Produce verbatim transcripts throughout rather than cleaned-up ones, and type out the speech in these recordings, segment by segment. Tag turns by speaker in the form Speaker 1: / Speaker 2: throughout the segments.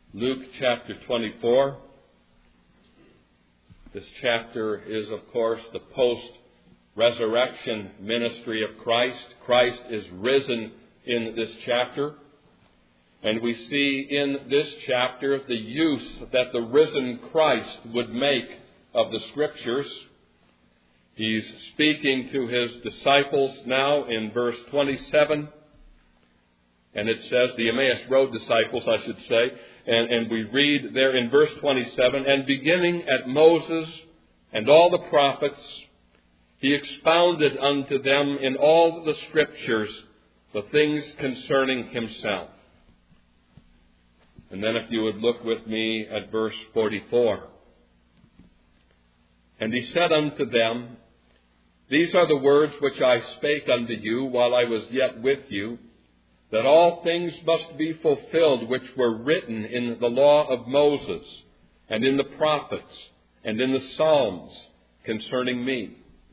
Speaker 1: Luke chapter twenty-four. This chapter is, of course, the post-resurrection ministry of Christ. Christ is risen in this chapter. And we see in this chapter the use that the risen Christ would make of the Scriptures. He's speaking to his disciples now in verse twenty-seven. And it says, the Emmaus Road disciples, I should say. And, and we read there in verse twenty-seven, and beginning at Moses and all the prophets, he expounded unto them in all the Scriptures the things concerning himself. And then if you would look with me at verse forty-four. And he said unto them, These are the words which I spake unto you while I was yet with you, that all things must be fulfilled which were written in the law of Moses, and in the prophets, and in the Psalms concerning me.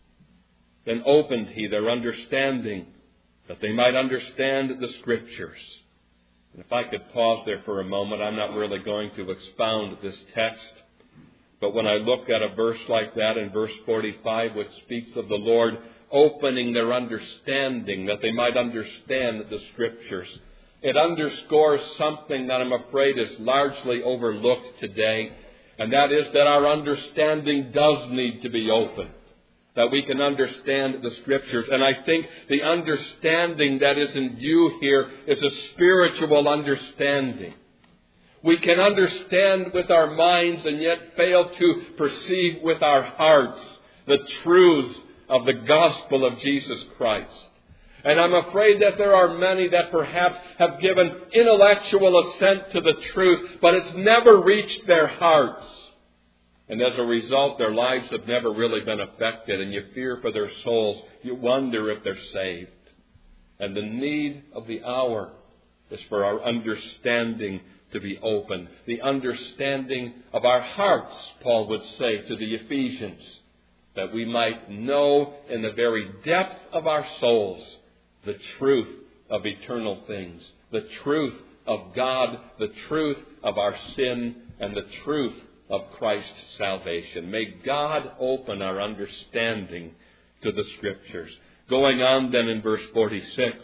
Speaker 1: Then opened he their understanding, that they might understand the Scriptures. And if I could pause there for a moment, I'm not really going to expound this text. But when I look at a verse like that in verse forty-five, which speaks of the Lord opening their understanding, that they might understand the Scriptures, it underscores something that I'm afraid is largely overlooked today, and that is that our understanding does need to be opened, that we can understand the Scriptures. And I think the understanding that is in view here is a spiritual understanding. We can understand with our minds and yet fail to perceive with our hearts the truths of the gospel of Jesus Christ. And I'm afraid that there are many that perhaps have given intellectual assent to the truth, but it's never reached their hearts. And as a result, their lives have never really been affected, and you fear for their souls. You wonder if they're saved. And the need of the hour is for our understanding to be open. The understanding of our hearts, Paul would say to the Ephesians, that we might know in the very depth of our souls the truth of eternal things, the truth of God, the truth of our sin, and the truth of Christ's salvation. May God open our understanding to the Scriptures. Going on then in verse forty-six,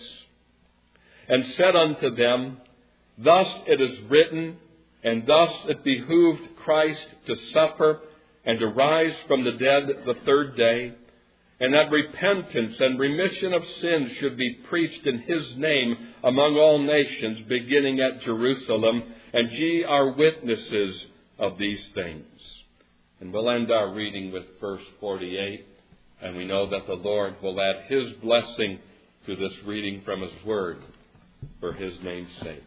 Speaker 1: and said unto them, Thus it is written, and thus it behooved Christ to suffer and to rise from the dead the third day, and that repentance and remission of sins should be preached in his name among all nations, beginning at Jerusalem, and ye are witnesses of these things. And we'll end our reading with verse forty-eight, and we know that the Lord will add his blessing to this reading from his word for his name's sake.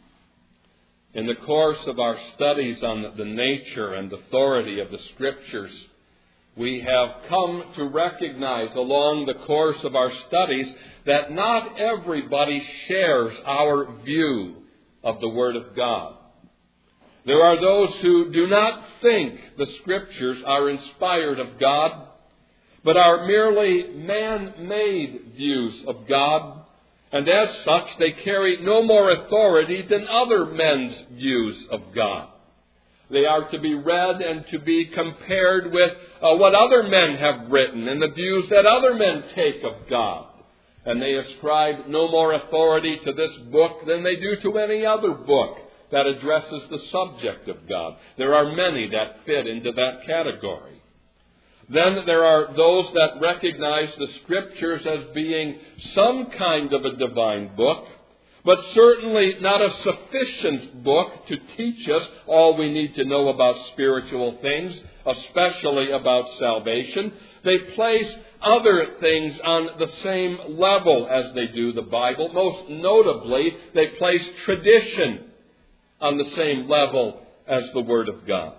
Speaker 1: In the course of our studies on the nature and authority of the Scriptures, we have come to recognize along the course of our studies that not everybody shares our view of the Word of God. There are those who do not think the Scriptures are inspired of God, but are merely man-made views of God. And as such, they carry no more authority than other men's views of God. They are to be read and to be compared with uh, what other men have written and the views that other men take of God. And they ascribe no more authority to this book than they do to any other book that addresses the subject of God. There are many that fit into that category. Then there are those that recognize the Scriptures as being some kind of a divine book, but certainly not a sufficient book to teach us all we need to know about spiritual things, especially about salvation. They place other things on the same level as they do the Bible. Most notably, they place tradition on the same level as the Word of God.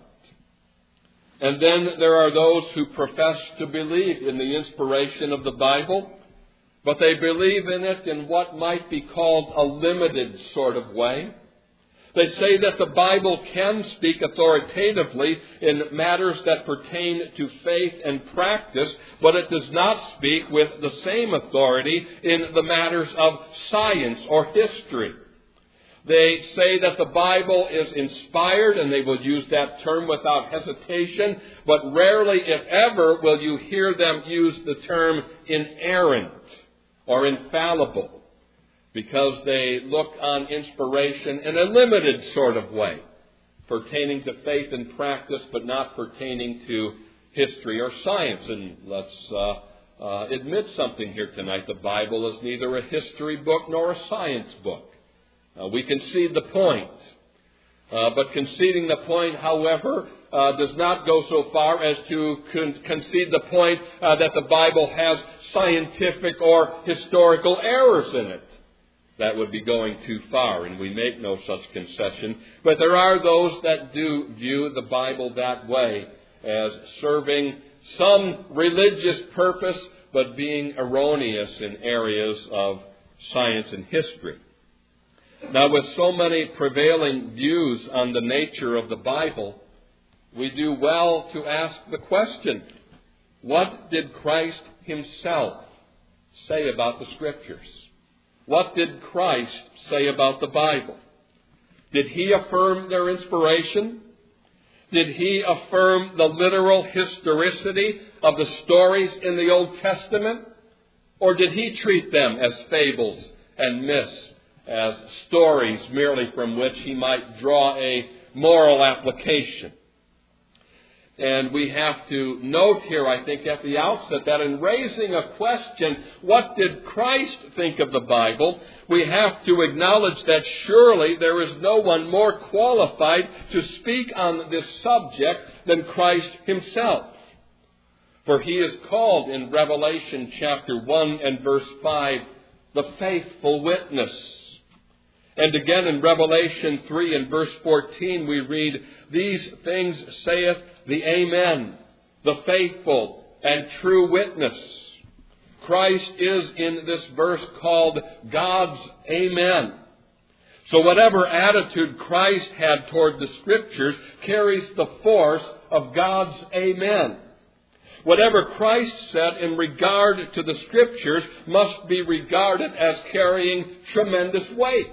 Speaker 1: And then there are those who profess to believe in the inspiration of the Bible, but they believe in it in what might be called a limited sort of way. They say that the Bible can speak authoritatively in matters that pertain to faith and practice, but it does not speak with the same authority in the matters of science or history. They say that the Bible is inspired, and they will use that term without hesitation, but rarely, if ever, will you hear them use the term inerrant or infallible, because they look on inspiration in a limited sort of way, pertaining to faith and practice, but not pertaining to history or science. And let's uh, uh, admit something here tonight. The Bible is neither a history book nor a science book. Uh, we concede the point. Uh, but conceding the point, however, uh, does not go so far as to con- concede the point uh, that the Bible has scientific or historical errors in it. That would be going too far, and we make no such concession. But there are those that do view the Bible that way, as serving some religious purpose, but being erroneous in areas of science and history. Now, with so many prevailing views on the nature of the Bible, we do well to ask the question, what did Christ himself say about the Scriptures? What did Christ say about the Bible? Did he affirm their inspiration? Did he affirm the literal historicity of the stories in the Old Testament? Or did he treat them as fables and myths, as stories merely from which he might draw a moral application? And we have to note here, I think, at the outset, that in raising a question, what did Christ think of the Bible, we have to acknowledge that surely there is no one more qualified to speak on this subject than Christ himself. For he is called in Revelation chapter one and verse five, the faithful witness. And again in Revelation three and verse fourteen we read, these things saith the Amen, the faithful and true witness. Christ is in this verse called God's Amen. So whatever attitude Christ had toward the Scriptures carries the force of God's Amen. Whatever Christ said in regard to the Scriptures must be regarded as carrying tremendous weight.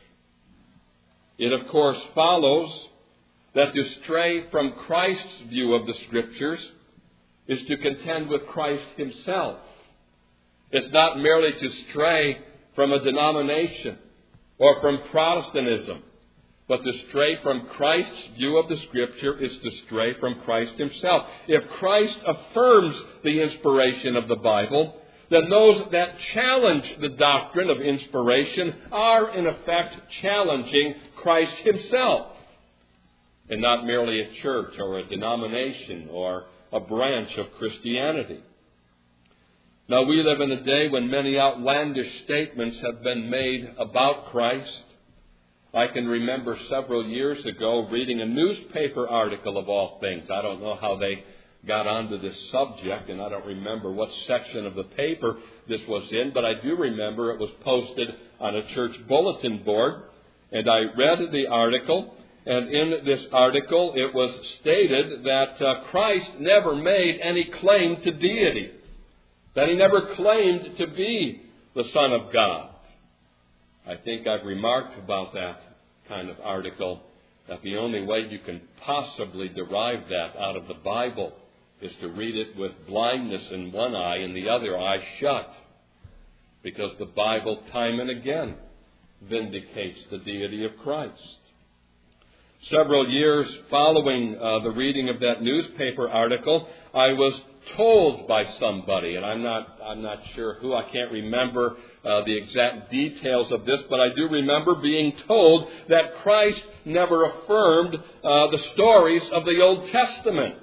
Speaker 1: It, of course, follows that to stray from Christ's view of the Scriptures is to contend with Christ himself. It's not merely to stray from a denomination or from Protestantism, but to stray from Christ's view of the Scripture is to stray from Christ himself. If Christ affirms the inspiration of the Bible, then those that challenge the doctrine of inspiration are, in effect, challenging Christ himself, and not merely a church or a denomination or a branch of Christianity. Now, we live in a day when many outlandish statements have been made about Christ. I can remember several years ago reading a newspaper article of all things. I don't know how they got onto this subject, and I don't remember what section of the paper this was in, but I do remember it was posted on a church bulletin board, and I read the article. And in this article, it was stated that uh, Christ never made any claim to deity, that he never claimed to be the Son of God. I think I've remarked about that kind of article that the only way you can possibly derive that out of the Bible is to read it with blindness in one eye and the other eye shut, because the Bible time and again vindicates the deity of Christ. Several years following uh, the reading of that newspaper article, I was told by somebody, and I'm not I'm not sure who, I can't remember uh, the exact details of this, but I do remember being told that Christ never affirmed uh, the stories of the Old Testament.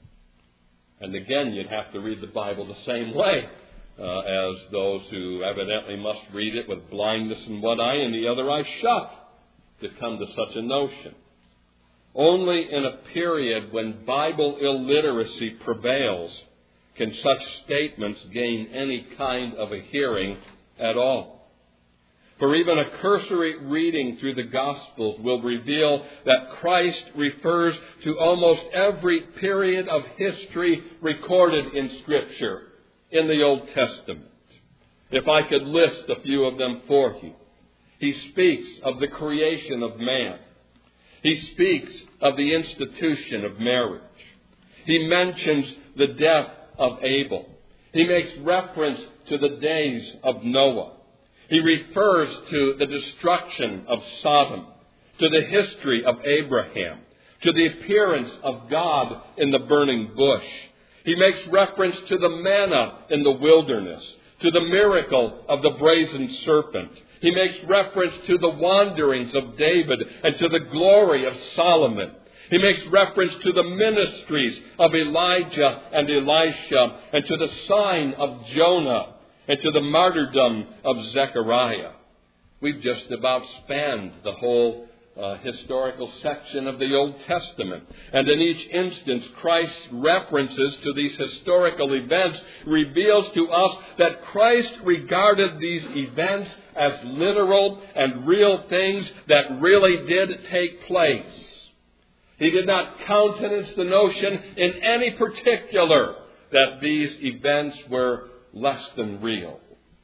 Speaker 1: And again, you'd have to read the Bible the same way uh, as those who evidently must read it with blindness in one eye and the other eye shut to come to such a notion. Only in a period when Bible illiteracy prevails can such statements gain any kind of a hearing at all. For even a cursory reading through the Gospels will reveal that Christ refers to almost every period of history recorded in Scripture in the Old Testament. If I could list a few of them for you. He speaks of the creation of man. He speaks of the institution of marriage. He mentions the death of Abel. He makes reference to the days of Noah. He refers to the destruction of Sodom, to the history of Abraham, to the appearance of God in the burning bush. He makes reference to the manna in the wilderness, to the miracle of the brazen serpent. He makes reference to the wanderings of David and to the glory of Solomon. He makes reference to the ministries of Elijah and Elisha and to the sign of Jonah and to the martyrdom of Zechariah. We've just about spanned the whole uh, historical section of the Old Testament. And in each instance, Christ's references to these historical events reveals to us that Christ regarded these events as literal and real things that really did take place. He did not countenance the notion in any particular that these events were less than real.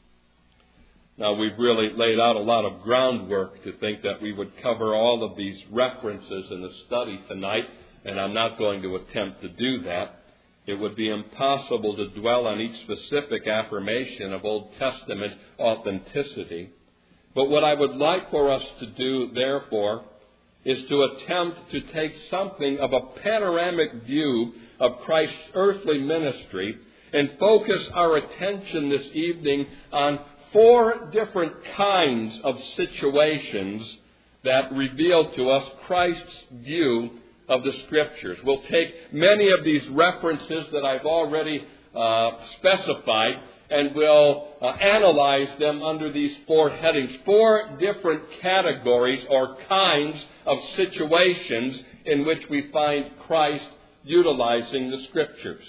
Speaker 1: Now, we've really laid out a lot of groundwork to think that we would cover all of these references in the study tonight, and I'm not going to attempt to do that. It would be impossible to dwell on each specific affirmation of Old Testament authenticity. But what I would like for us to do, therefore, is to attempt to take something of a panoramic view of Christ's earthly ministry and focus our attention this evening on four different kinds of situations that reveal to us Christ's view of the Scriptures. We'll take many of these references that I've already uh, specified, and we'll uh, analyze them under these four headings, four different categories or kinds of situations in which we find Christ utilizing the Scriptures.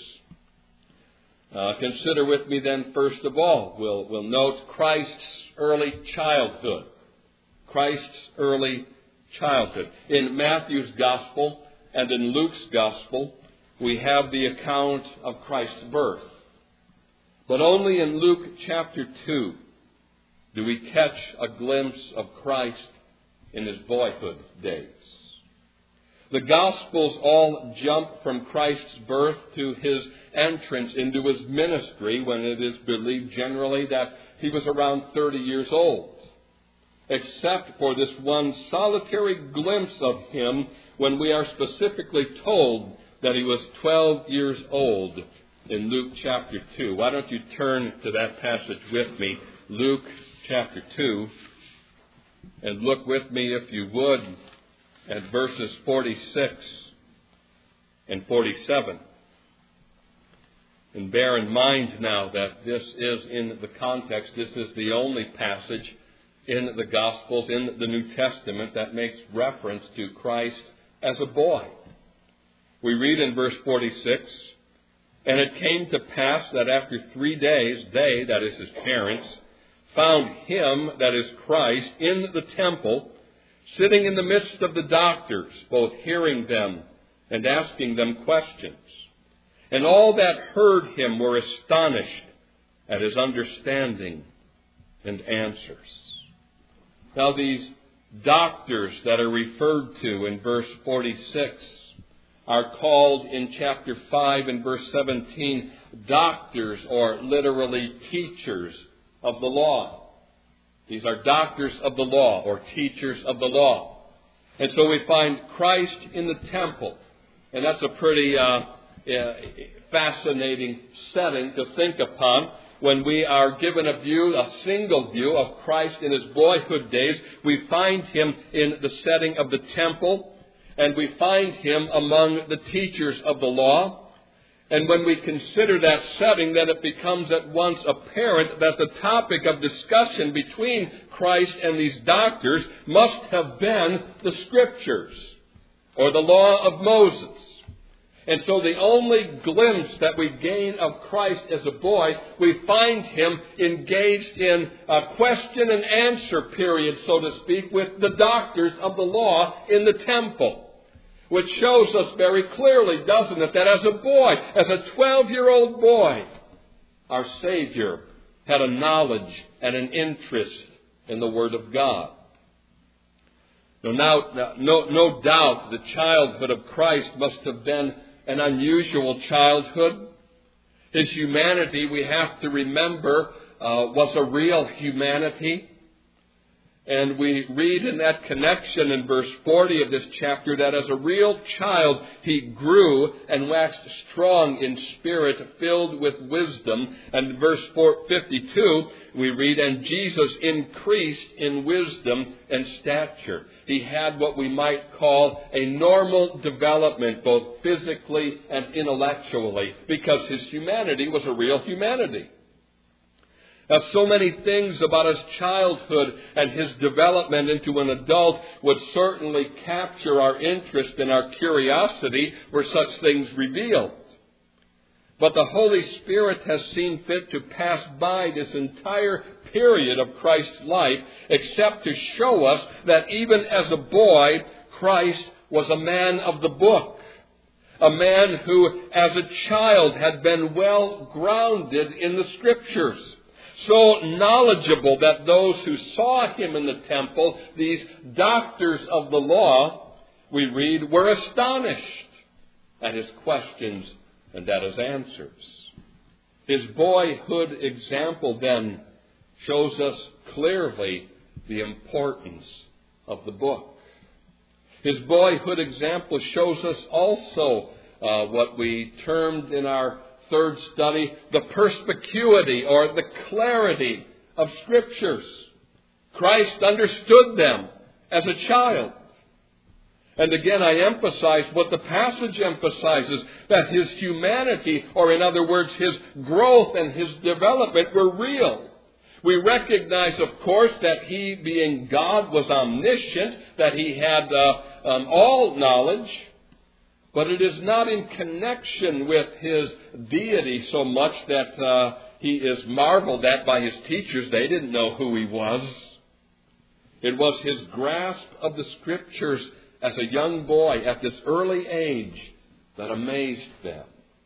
Speaker 1: Uh, consider with me then, first of all, we'll, we'll note Christ's early childhood. Christ's early childhood. In Matthew's Gospel and in Luke's Gospel, we have the account of Christ's birth. But only in Luke chapter two do we catch a glimpse of Christ in his boyhood days. The Gospels all jump from Christ's birth to his entrance into his ministry, when it is believed generally that he was around thirty years old, except for this one solitary glimpse of him when we are specifically told that he was twelve years old in Luke chapter two. Why don't you turn to that passage with me, Luke chapter two, and look with me, if you would, at verses forty-six and forty-seven. And bear in mind now that this is in the context, this is the only passage in the Gospels, in the New Testament, that makes reference to Christ as a boy. We read in verse forty-six, "And it came to pass that after three days, they," that is his parents, "found him," that is Christ, "in the temple, sitting in the midst of the doctors, both hearing them and asking them questions. And all that heard him were astonished at his understanding and answers." Now, these doctors that are referred to in verse forty-six are called in chapter five and verse seventeen doctors, or literally teachers of the law. These are doctors of the law, or teachers of the law. And so we find Christ in the temple. And that's a pretty uh, uh, fascinating setting to think upon. When we are given a view, a single view of Christ in his boyhood days, we find him in the setting of the temple, and we find him among the teachers of the law. And when we consider that setting, then it becomes at once apparent that the topic of discussion between Christ and these doctors must have been the Scriptures, or the law of Moses. And so the only glimpse that we gain of Christ as a boy, we find him engaged in a question and answer period, so to speak, with the doctors of the law in the temple. Which shows us very clearly, doesn't it, that as a boy, as a twelve-year-old boy, our Savior had a knowledge and an interest in the Word of God. No, now, no, no doubt the childhood of Christ must have been an unusual childhood. His humanity, we have to remember, uh, was a real humanity. And we read in that connection in verse forty of this chapter that as a real child he grew and waxed strong in spirit, filled with wisdom. And in verse fifty-two we read, and Jesus increased in wisdom and stature. He had what we might call a normal development, both physically and intellectually, because his humanity was a real humanity. Now, so many things about his childhood and his development into an adult would certainly capture our interest and our curiosity were such things revealed. But the Holy Spirit has seen fit to pass by this entire period of Christ's life, except to show us that even as a boy, Christ was a man of the book. A man who, as a child, had been well grounded in the Scriptures. So knowledgeable that those who saw him in the temple, these doctors of the law, we read, were astonished at his questions and at his answers. His boyhood example then shows us clearly the importance of the book. His boyhood example shows us also uh, what we termed in our third study, the perspicuity or the clarity of Scriptures. Christ understood them as a child. And again, I emphasize what the passage emphasizes, that his humanity, or in other words, his growth and his development were real. We recognize, of course, that he, being God, was omniscient, that he had uh, um, all knowledge. But it is not in connection with his deity so much that uh, he is marveled at by his teachers. They didn't know who he was. It was his grasp of the Scriptures as a young boy at this early age that amazed them.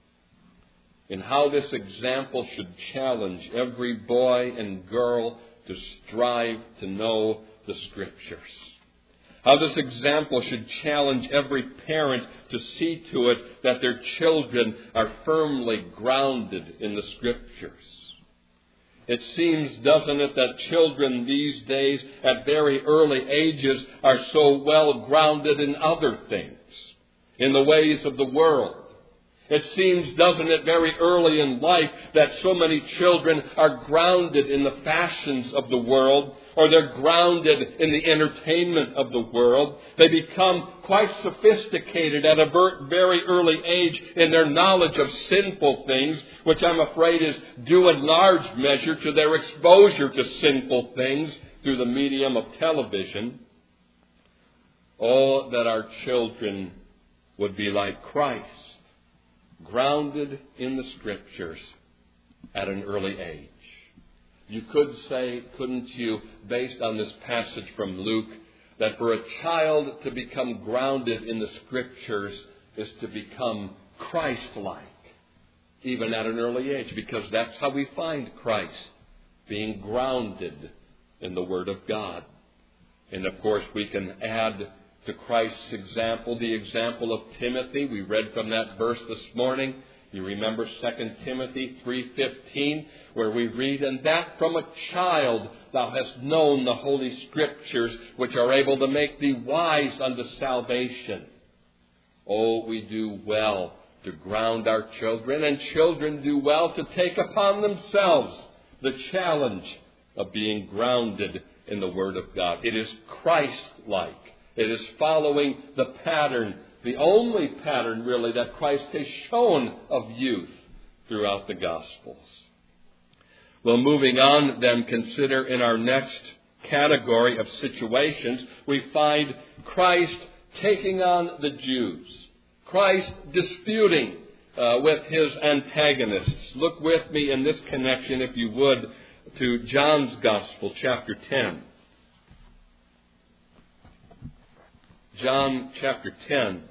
Speaker 1: And how this example should challenge every boy and girl to strive to know the Scriptures. How this example should challenge every parent to see to it that their children are firmly grounded in the Scriptures. It seems, doesn't it, that children these days at very early ages are so well grounded in other things, in the ways of the world. It seems, doesn't it, very early in life that so many children are grounded in the fashions of the world, or they're grounded in the entertainment of the world. They become quite sophisticated at a very early age in their knowledge of sinful things, which I'm afraid is due in large measure to their exposure to sinful things through the medium of television. Oh, that our children would be like Christ, grounded in the Scriptures at an early age. You could say, couldn't you, based on this passage from Luke, that for a child to become grounded in the Scriptures is to become Christ-like, even at an early age, because that's how we find Christ, being grounded in the Word of God. And of course, we can add to Christ's example the example of Timothy. We read from that verse this morning. You remember Second Timothy three fifteen, where we read, and that from a child thou hast known the Holy Scriptures, which are able to make thee wise unto salvation. Oh, we do well to ground our children, and children do well to take upon themselves the challenge of being grounded in the Word of God. It is Christ-like. It is following the pattern, the only pattern, really, that Christ has shown of youth throughout the Gospels. Well, moving on, then, consider in our next category of situations, we find Christ taking on the Jews. Christ disputing uh, with his antagonists. Look with me in this connection, if you would, to John's Gospel, chapter ten. John chapter ten.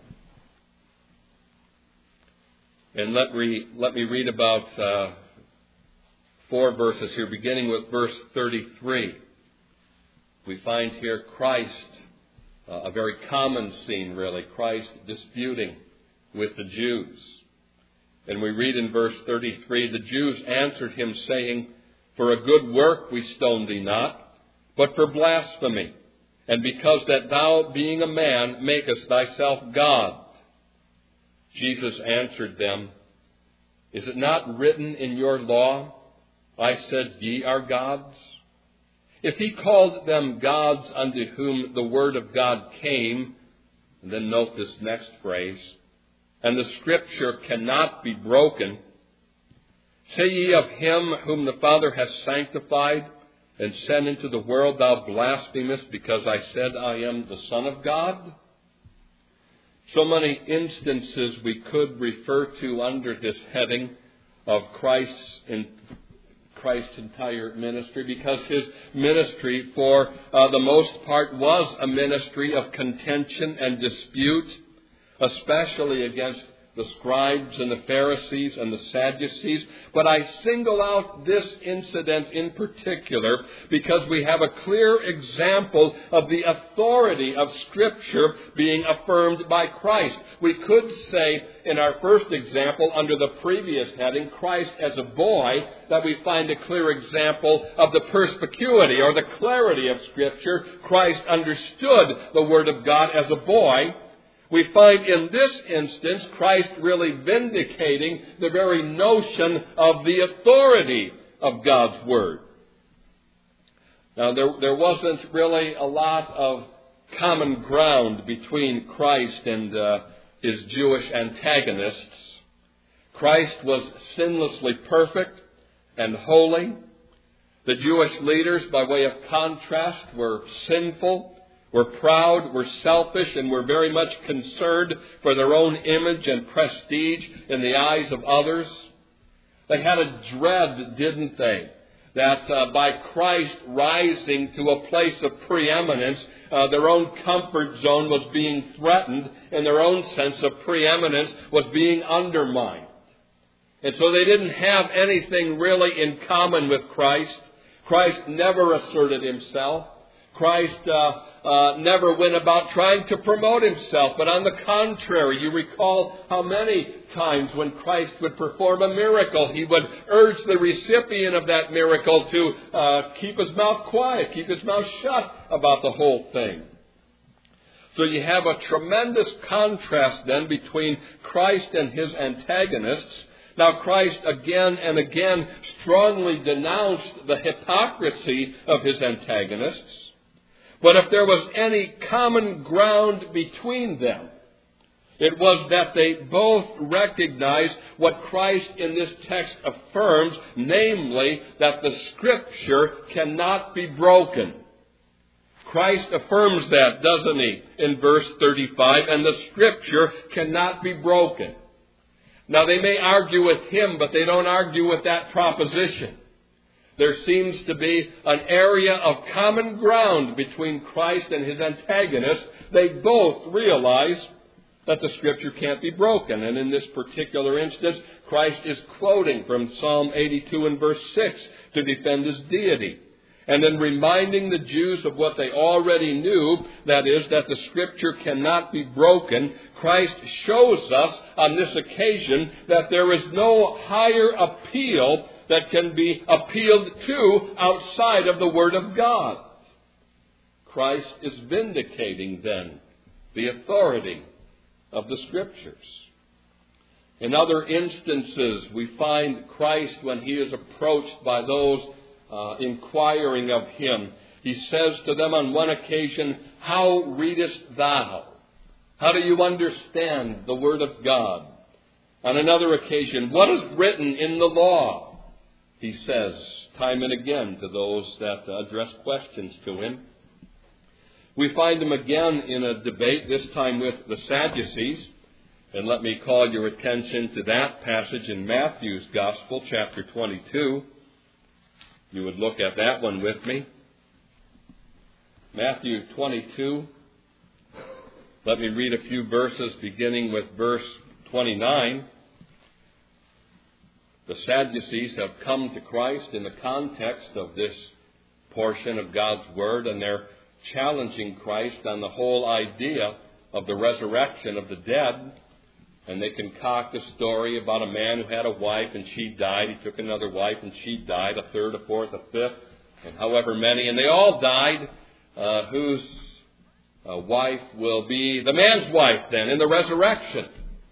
Speaker 1: And let, re, let me read about uh, four verses here, beginning with verse thirty-three. we find here Christ, uh, a very common scene really, Christ disputing with the Jews. And we read in verse thirty-three, the Jews answered him, saying, For a good work we stone thee not, but for blasphemy, and because that thou, being a man, makest thyself God. Jesus answered them, Is it not written in your law, I said, Ye are gods? If he called them gods unto whom the word of God came, and then note this next phrase, and the scripture cannot be broken, say ye of him whom the Father has sanctified and sent into the world, Thou blasphemest, because I said I am the Son of God? So many instances we could refer to under this heading of Christ's in Christ's entire ministry, because his ministry for uh, the most part was a ministry of contention and dispute, especially against the scribes and the Pharisees and the Sadducees. But I single out this incident in particular because we have a clear example of the authority of Scripture being affirmed by Christ. We could say in our first example, under the previous heading, Christ as a boy, that we find a clear example of the perspicuity or the clarity of Scripture. Christ understood the Word of God as a boy. We find in this instance Christ really vindicating the very notion of the authority of God's Word. Now, there, there wasn't really a lot of common ground between Christ and uh, his Jewish antagonists. Christ was sinlessly perfect and holy. The Jewish leaders, by way of contrast, were sinful, were proud, were selfish, and were very much concerned for their own image and prestige in the eyes of others. They had a dread, didn't they, that uh, by Christ rising to a place of preeminence, uh, their own comfort zone was being threatened, and their own sense of preeminence was being undermined. And so they didn't have anything really in common with Christ. Christ never asserted himself. Christ uh, uh, never went about trying to promote himself. But on the contrary, you recall how many times when Christ would perform a miracle, he would urge the recipient of that miracle to uh, keep his mouth quiet, keep his mouth shut about the whole thing. So you have a tremendous contrast then between Christ and his antagonists. Now, Christ again and again strongly denounced the hypocrisy of his antagonists. But if there was any common ground between them, it was that they both recognized what Christ in this text affirms, namely that the Scripture cannot be broken. Christ affirms that, doesn't he, in verse thirty-five, and the Scripture cannot be broken. Now, they may argue with him, but they don't argue with that proposition. There seems to be an area of common ground between Christ and his antagonists. They both realize that the Scripture can't be broken. And in this particular instance, Christ is quoting from Psalm eighty-two and verse six to defend his deity. And then reminding the Jews of what they already knew, that is, that the Scripture cannot be broken, Christ shows us on this occasion that there is no higher appeal that can be appealed to outside of the Word of God. Christ is vindicating, then, the authority of the Scriptures. In other instances, we find Christ, when he is approached by those uh, inquiring of him, he says to them on one occasion, How readest thou? How do you understand the Word of God? On another occasion, what is written in the law? He says time and again to those that address questions to him. We find him again in a debate, this time with the Sadducees. And let me call your attention to that passage in Matthew's Gospel, chapter twenty-two. You would look at that one with me. Matthew twenty-two. Let me read a few verses beginning with verse twenty-nine. The Sadducees have come to Christ in the context of this portion of God's Word, and they're challenging Christ on the whole idea of the resurrection of the dead. And they concoct a story about a man who had a wife and she died. He took another wife and she died, a third, a fourth, a fifth, and however many. And they all died, uh, whose uh, wife will be the man's wife then in the resurrection.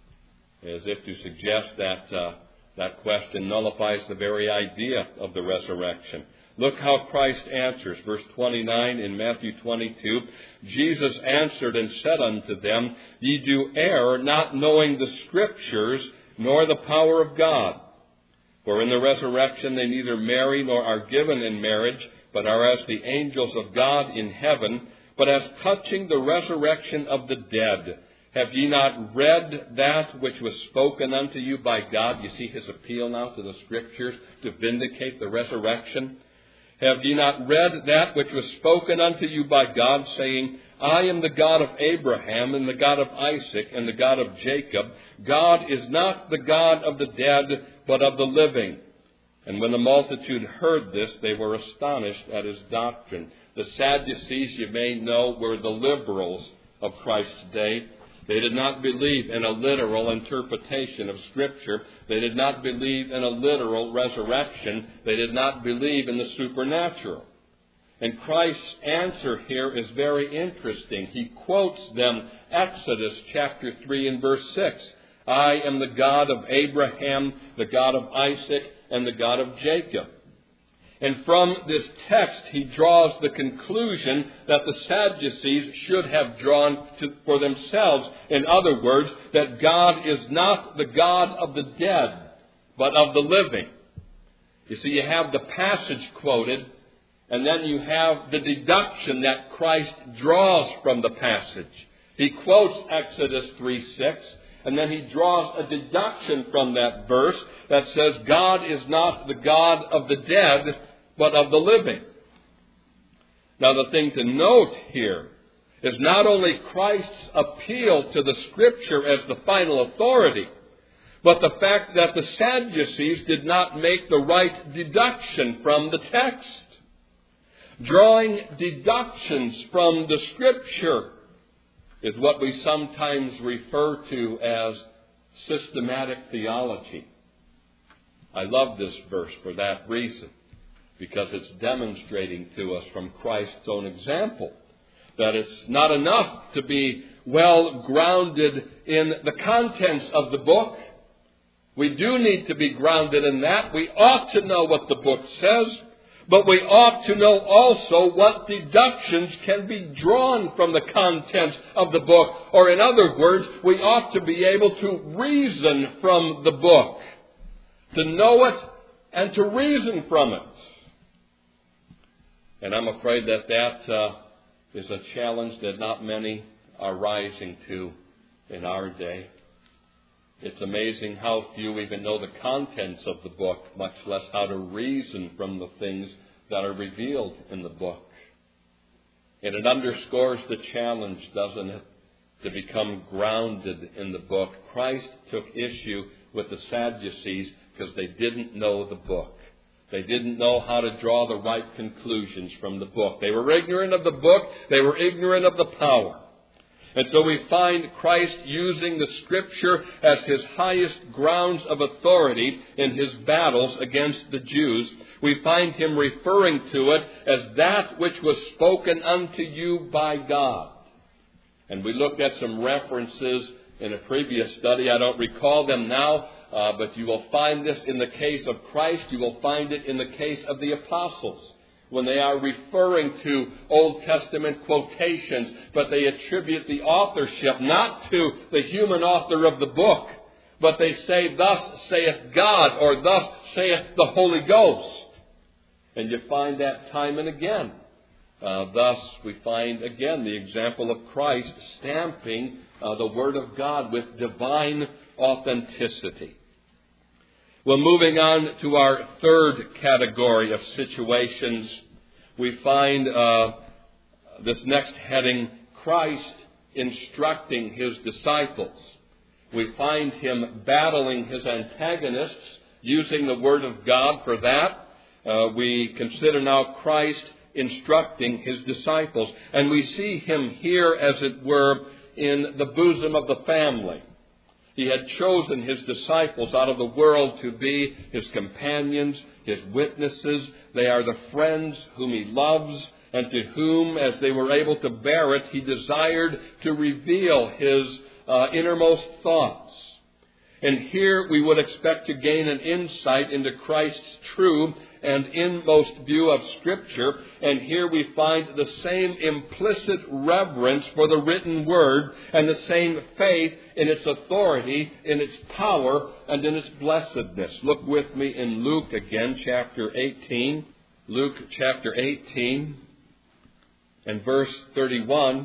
Speaker 1: As if to suggest that uh, that question nullifies the very idea of the resurrection. Look how Christ answers. Verse twenty-nine in Matthew twenty-two. Jesus answered and said unto them, Ye do err, not knowing the Scriptures, nor the power of God. For in the resurrection they neither marry nor are given in marriage, but are as the angels of God in heaven. But as touching the resurrection of the dead, have ye not read that which was spoken unto you by God? You see his appeal now to the Scriptures to vindicate the resurrection. Have ye not read that which was spoken unto you by God, saying, I am the God of Abraham, and the God of Isaac, and the God of Jacob. God is not the God of the dead, but of the living. And when the multitude heard this, they were astonished at his doctrine. The Sadducees, you may know, were the liberals of Christ's day. They did not believe in a literal interpretation of Scripture. They did not believe in a literal resurrection. They did not believe in the supernatural. And Christ's answer here is very interesting. He quotes them Exodus chapter three and verse six. I am the God of Abraham, the God of Isaac, and the God of Jacob. And from this text, he draws the conclusion that the Sadducees should have drawn to, for themselves. In other words, that God is not the God of the dead, but of the living. You see, you have the passage quoted, and then you have the deduction that Christ draws from the passage. He quotes Exodus three six, and then he draws a deduction from that verse that says God is not the God of the dead, but of the living. Now, the thing to note here is not only Christ's appeal to the Scripture as the final authority, but the fact that the Sadducees did not make the right deduction from the text. Drawing deductions from the Scripture is what we sometimes refer to as systematic theology. I love this verse for that reason, because it's demonstrating to us from Christ's own example that it's not enough to be well grounded in the contents of the book. We do need to be grounded in that. We ought to know what the book says, but we ought to know also what deductions can be drawn from the contents of the book. Or in other words, we ought to be able to reason from the book, to know it and to reason from it. And I'm afraid that that uh, is a challenge that not many are rising to in our day. It's amazing how few even know the contents of the book, much less how to reason from the things that are revealed in the book. And it underscores the challenge, doesn't it, to become grounded in the book. Christ took issue with the Sadducees because they didn't know the book. They didn't know how to draw the right conclusions from the book. They were ignorant of the book. They were ignorant of the power. And so we find Christ using the Scripture as his highest grounds of authority in his battles against the Jews. We find him referring to it as that which was spoken unto you by God. And we looked at some references in a previous study. I don't recall them now. Uh, but you will find this in the case of Christ. You will find it in the case of the apostles, when they are referring to Old Testament quotations, but they attribute the authorship not to the human author of the book, but they say, thus saith God, or thus saith the Holy Ghost. And you find that time and again. Uh, thus, we find again the example of Christ stamping uh, the Word of God with divine authenticity. Well, moving on to our third category of situations, we find uh, this next heading, Christ instructing his disciples. We find him battling his antagonists, using the Word of God for that. Uh, we consider now Christ instructing his disciples. And we see him here, as it were, in the bosom of the family. He had chosen his disciples out of the world to be his companions, his witnesses. They are the friends whom he loves, and to whom, as they were able to bear it, he desired to reveal his uh, innermost thoughts. And here we would expect to gain an insight into Christ's true and inmost view of Scripture. And here we find the same implicit reverence for the written Word and the same faith in its authority, in its power, and in its blessedness. Look with me in Luke again, chapter eighteen. Luke chapter eighteen and verse thirty-one,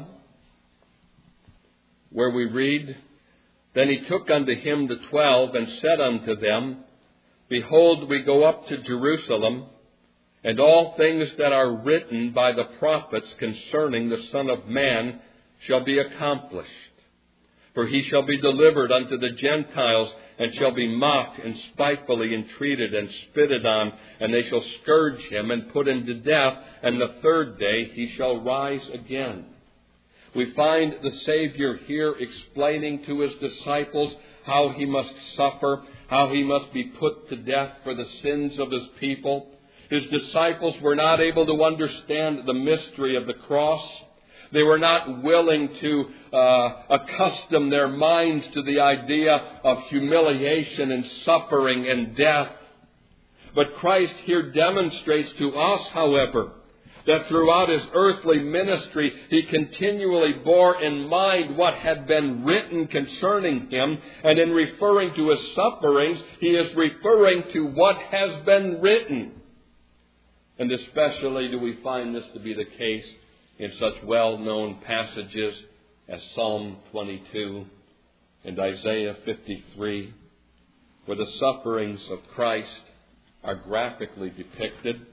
Speaker 1: where we read, "Then he took unto him the twelve, and said unto them, Behold, we go up to Jerusalem, and all things that are written by the prophets concerning the Son of Man shall be accomplished. For he shall be delivered unto the Gentiles, and shall be mocked, and spitefully entreated, and spitted on, and they shall scourge him, and put him to death, and the third day he shall rise again." We find the Savior here explaining to his disciples how he must suffer, how he must be put to death for the sins of his people. His disciples were not able to understand the mystery of the cross. They were not willing to uh, accustom their minds to the idea of humiliation and suffering and death. But Christ here demonstrates to us, however, that throughout his earthly ministry, he continually bore in mind what had been written concerning him. And in referring to his sufferings, he is referring to what has been written. And especially do we find this to be the case in such well-known passages as Psalm twenty-two and Isaiah fifty-three, where the sufferings of Christ are graphically depicted.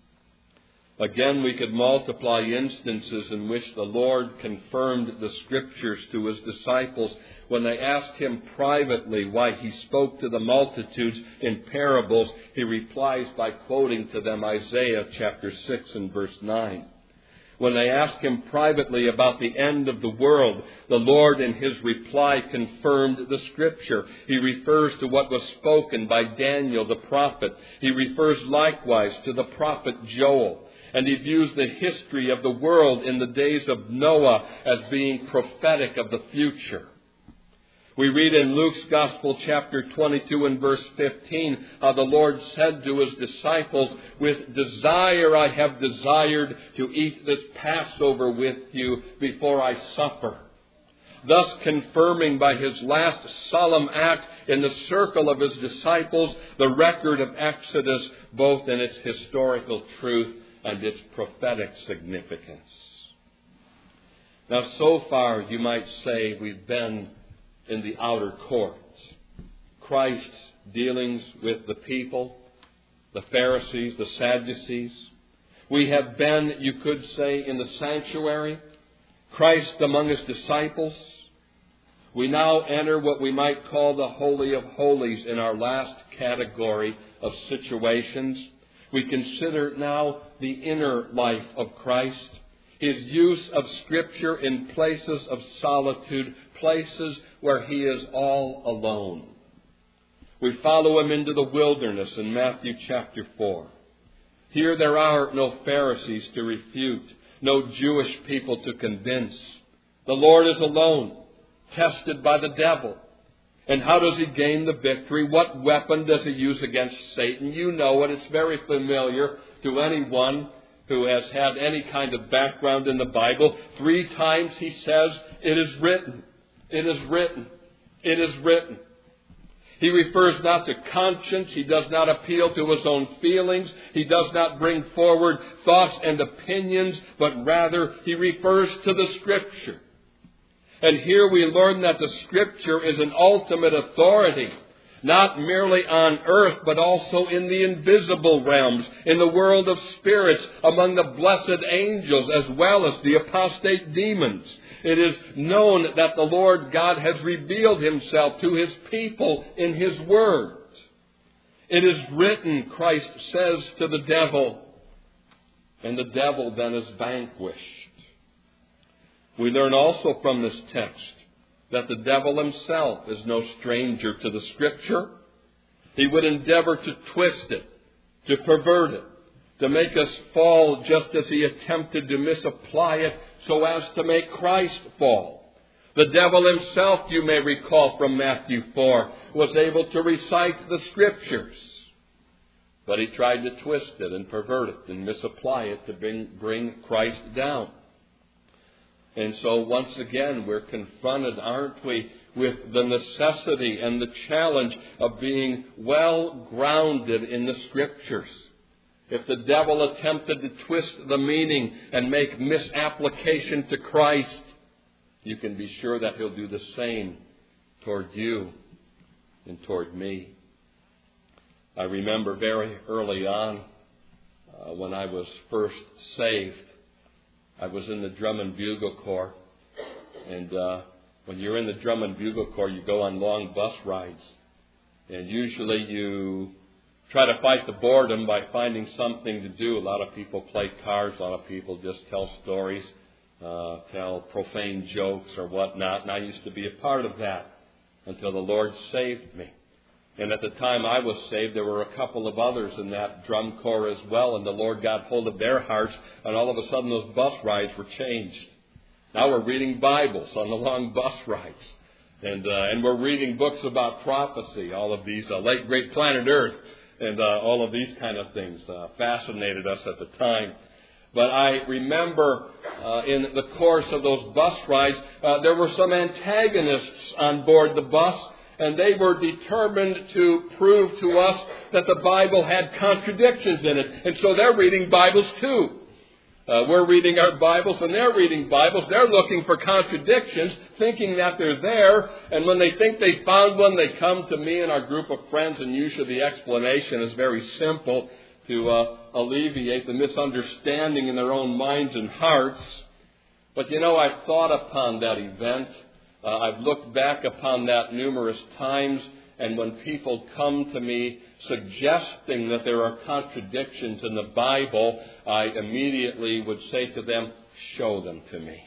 Speaker 1: Again, we could multiply instances in which the Lord confirmed the Scriptures to his disciples when they asked him privately why he spoke to the multitudes in parables. He replies by quoting to them Isaiah chapter six and verse nine. When they asked him privately about the end of the world, the Lord in his reply confirmed the Scripture. He refers to what was spoken by Daniel the prophet. He refers likewise to the prophet Joel. And he views the history of the world in the days of Noah as being prophetic of the future. We read in Luke's Gospel, chapter twenty-two and verse fifteen, how the Lord said to his disciples, "With desire I have desired to eat this Passover with you before I suffer." Thus confirming by his last solemn act in the circle of his disciples the record of Exodus, both in its historical truth and its prophetic significance. Now, so far, you might say, we've been in the outer court. Christ's dealings with the people, the Pharisees, the Sadducees. We have been, you could say, in the sanctuary. Christ among his disciples. We now enter what we might call the Holy of Holies in our last category of situations. We consider now the inner life of Christ, his use of Scripture in places of solitude, places where he is all alone. We follow him into the wilderness in Matthew chapter four. Here there are no Pharisees to refute, no Jewish people to convince. The Lord is alone, tested by the devil. And how does he gain the victory? What weapon does he use against Satan? You know it. It's very familiar to anyone who has had any kind of background in the Bible. Three times he says, "It is written. It is written. It is written." He refers not to conscience. He does not appeal to his own feelings. He does not bring forward thoughts and opinions, but rather he refers to the Scripture. And here we learn that the Scripture is an ultimate authority, not merely on earth, but also in the invisible realms, in the world of spirits, among the blessed angels, as well as the apostate demons. It is known that the Lord God has revealed himself to his people in his word. It is written, Christ says to the devil, and the devil then is vanquished. We learn also from this text that the devil himself is no stranger to the Scripture. He would endeavor to twist it, to pervert it, to make us fall just as he attempted to misapply it so as to make Christ fall. The devil himself, you may recall from Matthew four, was able to recite the Scriptures. But he tried to twist it and pervert it and misapply it to bring, bring Christ down. And so once again we're confronted, aren't we, with the necessity and the challenge of being well grounded in the Scriptures. If the devil attempted to twist the meaning and make misapplication to Christ, you can be sure that he'll do the same toward you and toward me. I remember very early on, uh, when I was first saved, I was in the Drum and Bugle Corps. And uh, when you're in the Drum and Bugle Corps, you go on long bus rides. And usually you try to fight the boredom by finding something to do. A lot of people play cards. A lot of people just tell stories, uh, tell profane jokes or whatnot. And I used to be a part of that until the Lord saved me. And at the time I was saved, there were a couple of others in that drum corps as well. And the Lord got hold of their hearts. And all of a sudden those bus rides were changed. Now we're reading Bibles on the long bus rides. And uh, and we're reading books about prophecy. All of these, uh, late great planet Earth. And uh, all of these kind of things uh, fascinated us at the time. But I remember uh, in the course of those bus rides, uh, there were some antagonists on board the bus. And they were determined to prove to us that the Bible had contradictions in it. And so they're reading Bibles too. Uh, we're reading our Bibles and they're reading Bibles. They're looking for contradictions, thinking that they're there. And when they think they found one, they come to me and our group of friends. And usually the explanation is very simple to uh, alleviate the misunderstanding in their own minds and hearts. But you know, I've thought upon that event. Uh, I've looked back upon that numerous times, and when people come to me suggesting that there are contradictions in the Bible, I immediately would say to them, show them to me.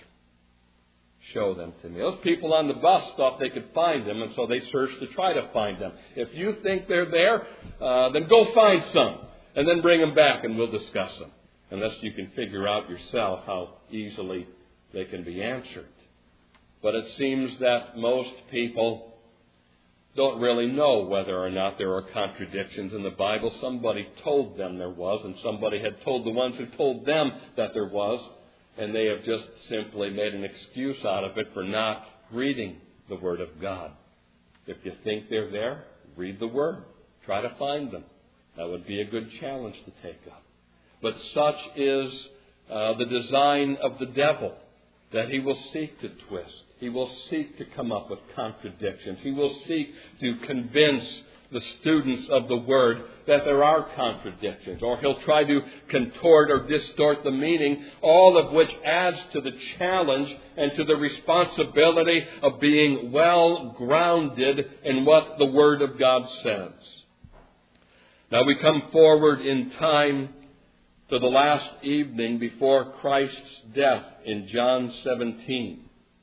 Speaker 1: Show them to me. Those people on the bus thought they could find them, and so they searched to try to find them. If you think they're there, uh, then go find some, and then bring them back, and we'll discuss them, unless you can figure out yourself how easily they can be answered. But it seems that most people don't really know whether or not there are contradictions in the Bible. Somebody told them there was, and somebody had told the ones who told them that there was, and they have just simply made an excuse out of it for not reading the Word of God. If you think they're there, read the Word. Try to find them. That would be a good challenge to take up. But such is uh, the design of the devil, that he will seek to twist. He will seek to come up with contradictions. He will seek to convince the students of the Word that there are contradictions. Or he'll try to contort or distort the meaning, all of which adds to the challenge and to the responsibility of being well grounded in what the Word of God says. Now we come forward in time to the last evening before Christ's death in John seventeen.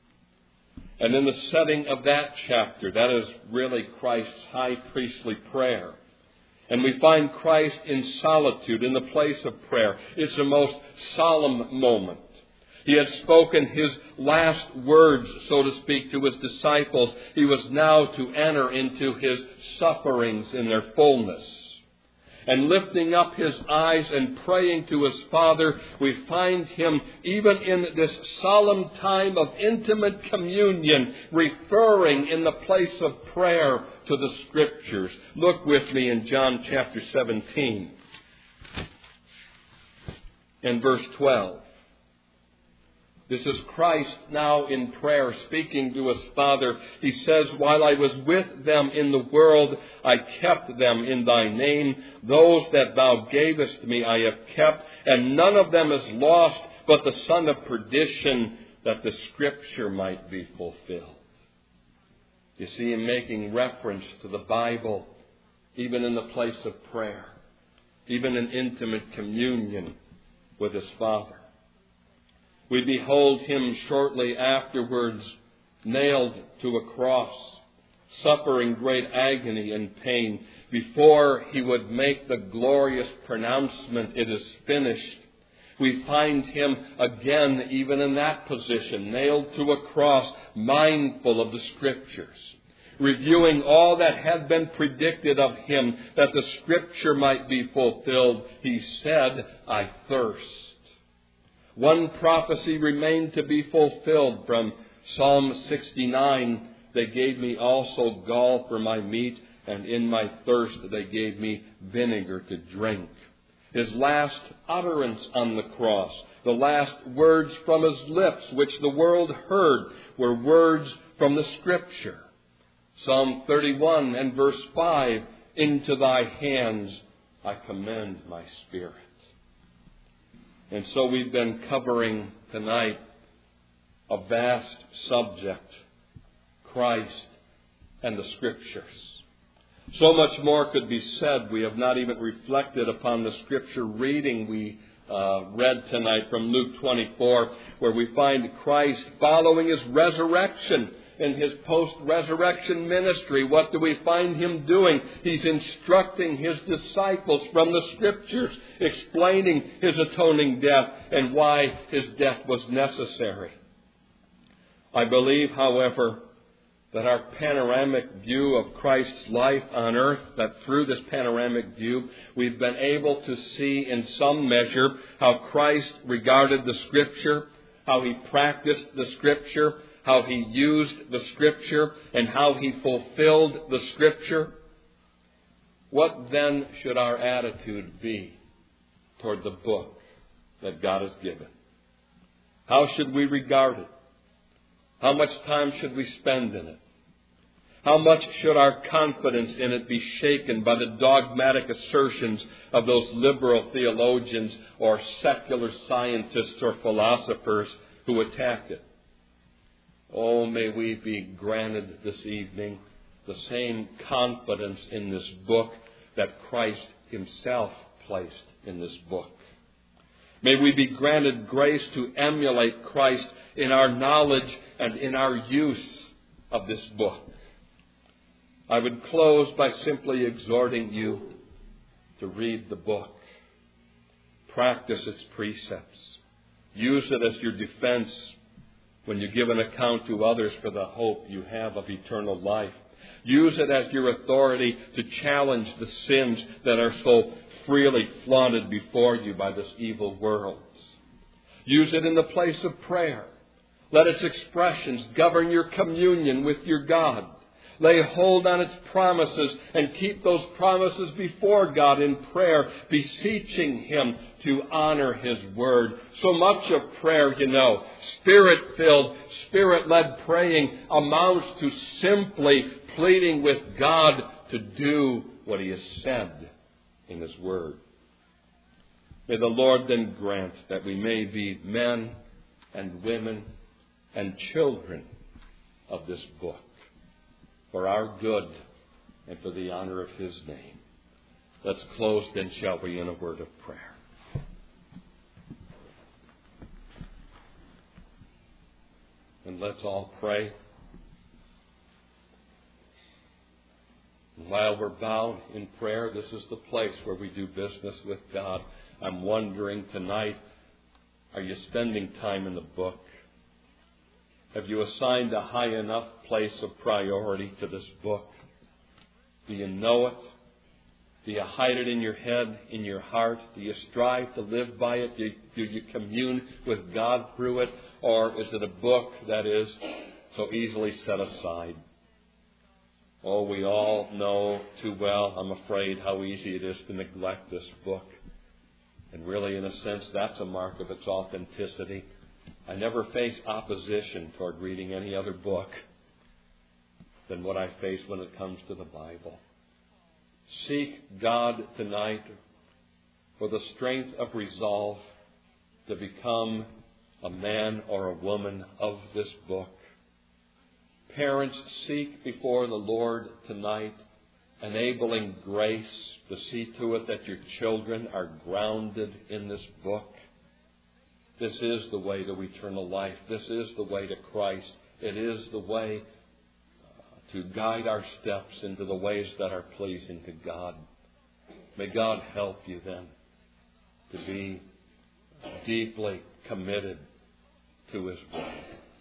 Speaker 1: And in the setting of that chapter, that is really Christ's high priestly prayer. And we find Christ in solitude in the place of prayer. It's a most solemn moment. He had spoken his last words, so to speak, to his disciples. He was now to enter into his sufferings in their fullness. And lifting up his eyes and praying to his Father, we find him even in this solemn time of intimate communion, referring in the place of prayer to the Scriptures. Look with me in John chapter seventeen and verse twelve. This is Christ now in prayer, speaking to his Father. He says, while I was with them in the world, I kept them in thy name. Those that thou gavest me I have kept, and none of them is lost, but the son of perdition, that the Scripture might be fulfilled. You see him making reference to the Bible, even in the place of prayer, even in intimate communion with his Father. We behold him shortly afterwards nailed to a cross, suffering great agony and pain, before he would make the glorious pronouncement, "It is finished." We find him again, even in that position, nailed to a cross, mindful of the Scriptures, reviewing all that had been predicted of him, that the Scripture might be fulfilled. He said, "I thirst." One prophecy remained to be fulfilled from Psalm sixty-nine. "They gave me also gall for my meat, and in my thirst they gave me vinegar to drink." His last utterance on the cross, the last words from his lips which the world heard, were words from the Scripture. Psalm thirty-one and verse five, "Into thy hands I commend my spirit." And so we've been covering tonight a vast subject, Christ and the Scriptures. So much more could be said. We have not even reflected upon the Scripture reading we uh, read tonight from Luke twenty-four, where we find Christ following his resurrection in his post-resurrection ministry. What do we find him doing? He's instructing his disciples from the Scriptures, explaining his atoning death and why his death was necessary. I believe, however, that our panoramic view of Christ's life on earth, that through this panoramic view, we've been able to see in some measure how Christ regarded the Scripture, how he practiced the Scripture, how he used the Scripture, and how he fulfilled the Scripture. What then should our attitude be toward the book that God has given? How should we regard it? How much time should we spend in it? How much should our confidence in it be shaken by the dogmatic assertions of those liberal theologians or secular scientists or philosophers who attack it? Oh, may we be granted this evening the same confidence in this book that Christ himself placed in this book. May we be granted grace to emulate Christ in our knowledge and in our use of this book. I would close by simply exhorting you to read the book. Practice its precepts. Use it as your defense when you give an account to others for the hope you have of eternal life. Use it as your authority to challenge the sins that are so freely flaunted before you by this evil world. Use it in the place of prayer. Let its expressions govern your communion with your God. Lay hold on its promises and keep those promises before God in prayer, beseeching him to honor his word. So much of prayer, you know, Spirit-filled, Spirit-led praying amounts to simply pleading with God to do what he has said in his word. May the Lord then grant that we may be men and women and children of this book, for our good and for the honor of his name. Let's close then, shall we, in a word of prayer. And let's all pray. And while we're bowed in prayer, this is the place where we do business with God. I'm wondering tonight, are you spending time in the book? Have you assigned a high enough place of priority to this book? Do you know it? Do you hide it in your head, in your heart? Do you strive to live by it? Do you, do you commune with God through it? Or is it a book that is so easily set aside? Oh, we all know too well, I'm afraid, how easy it is to neglect this book. And really, in a sense, that's a mark of its authenticity. I never face opposition toward reading any other book than what I face when it comes to the Bible. Seek God tonight for the strength of resolve to become a man or a woman of this book. Parents, seek before the Lord tonight enabling grace to see to it that your children are grounded in this book. This is the way to eternal life. This is the way to Christ. It is the way uh, to guide our steps into the ways that are pleasing to God. May God help you then to be deeply committed to His Word.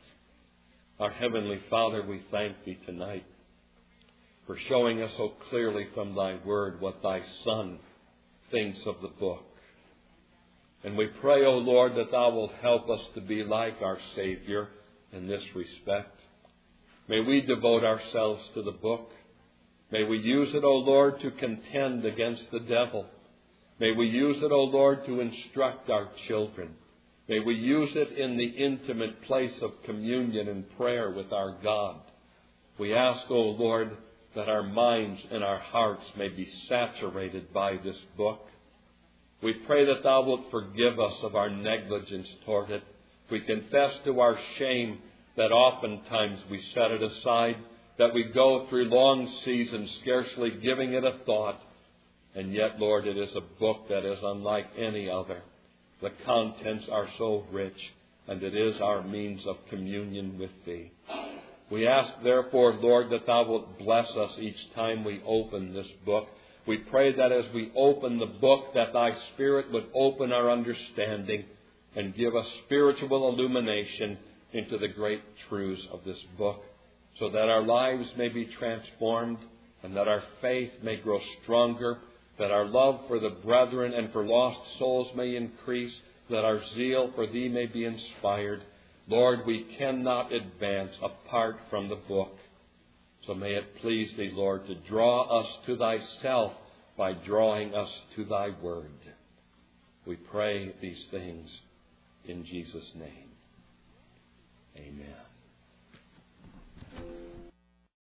Speaker 1: Our Heavenly Father, we thank Thee tonight for showing us so clearly from Thy Word what Thy Son thinks of the book. And we pray, O Lord, that Thou wilt help us to be like our Savior in this respect. May we devote ourselves to the book. May we use it, O Lord, to contend against the devil. May we use it, O Lord, to instruct our children. May we use it in the intimate place of communion and prayer with our God. We ask, O Lord, that our minds and our hearts may be saturated by this book. We pray that Thou wilt forgive us of our negligence toward it. We confess to our shame that oftentimes we set it aside, that we go through long seasons scarcely giving it a thought. And yet, Lord, it is a book that is unlike any other. The contents are so rich, and it is our means of communion with Thee. We ask, therefore, Lord, that Thou wilt bless us each time we open this book. We pray that as we open the book, that Thy Spirit would open our understanding and give us spiritual illumination into the great truths of this book, so that our lives may be transformed and that our faith may grow stronger, that our love for the brethren and for lost souls may increase, that our zeal for Thee may be inspired. Lord, we cannot advance apart from the book. So may it please Thee, Lord, to draw us to Thyself by drawing us to Thy Word. We pray these things in Jesus' name. Amen.